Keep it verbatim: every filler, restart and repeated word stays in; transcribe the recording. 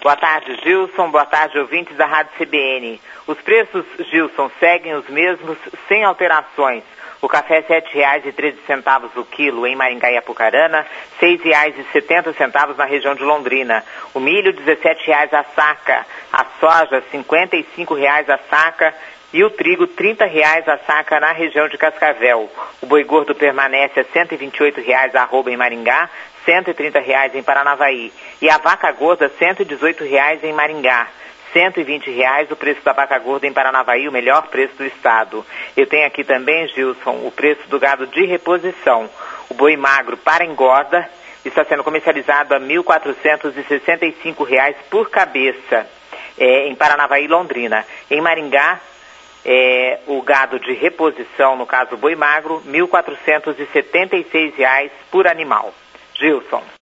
Boa tarde, Gilson. Boa tarde, ouvintes da Rádio C B N. Os preços, Gilson, seguem os mesmos, sem alterações. O café é sete reais e treze centavos o quilo em Maringá e Apucarana, seis reais e setenta centavos na região de Londrina. O milho, dezessete reais a saca. A soja, cinquenta e cinco reais a saca. E o trigo, trinta reais a saca na região de Cascavel. O boi gordo permanece a cento e vinte e oito reais a arroba em Maringá, cento e trinta reais em Paranavaí. E a vaca gorda, cento e dezoito reais em Maringá. cento e vinte reais o preço da vaca gorda em Paranavaí, o melhor preço do estado. Eu tenho aqui também, Gilson, o preço do gado de reposição. O boi magro para engorda está sendo comercializado a mil quatrocentos e sessenta e cinco reais por cabeça, é, em Paranavaí e Londrina. Em Maringá, é, o gado de reposição, no caso o boi magro, mil quatrocentos e setenta e seis reais por animal. Gilson.